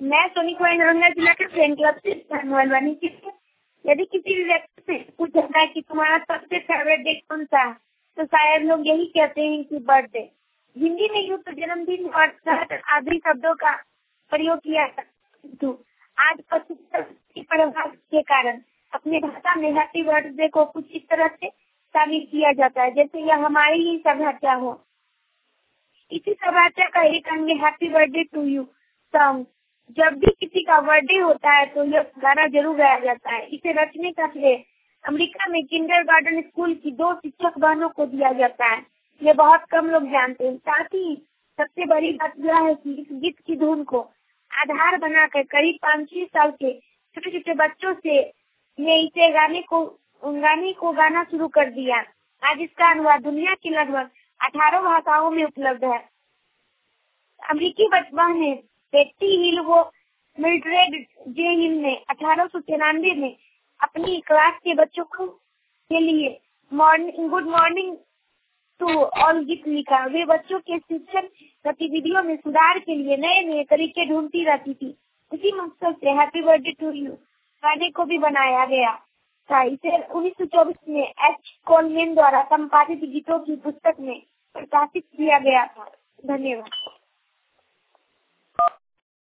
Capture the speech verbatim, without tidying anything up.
मैं सोनी कुमारी नालंदा जिला के फ्रेंड क्लब से मलवानी की। यदि किसी भी व्यक्ति से पूछा जाए कि तुम्हारा सबसे फेवरेट डे कौन सा है, तो शायद लोग यही कहते हैं कि बर्थडे। हिंदी में यूँ तो जन्मदिन और शहर आदि शब्दों का प्रयोग किया जाता है। आज पश्चिमी प्रभाव के कारण अपने भाषा में हैप्पी बर्थडे को कुछ इस तरह से शामिल किया जाता है जैसे यह हमारी ही सभ्यता हो। इसी सभ्यता का एक अंग happy birthday to you song. जब भी किसी का बर्थडे होता है तो यह गाना जरूर गाया जाता है। इसे रचने का श्रेय अमेरिका में किंडरगार्टन स्कूल की दो शिक्षक बहनों को दिया जाता है। ये बहुत कम लोग जानते हैं। साथ ही सबसे बड़ी बात यह है कि इस गीत की धुन को आधार बनाकर करीब पाँच छह साल के छोटे छोटे बच्चों से ने इसे गाने को गाने को गाना शुरू कर दिया। आज इसका अनुवाद दुनिया की लगभग अठारह भाषाओं में उपलब्ध है। अमेरिकी बहनें बेट्टी हिल वो मिल्ड्रेड जे हिल ने अठारह सौ तिरानवे में अपनी क्लास के बच्चों को के लिए morning good morning to all गीत लिखा। वे बच्चों के शिक्षण गतिविधियों में सुधार के लिए नए नए तरीके ढूंढती रहती थी। इसी मकसद से हैप्पी बर्थडे टू यू गाने को भी बनाया गया था। इसे उन्नीस सौ चौबीस में एच कोलमैन द्वारा संपादित गीतों की पुस्तक में प्रकाशित किया गया था। धन्यवाद।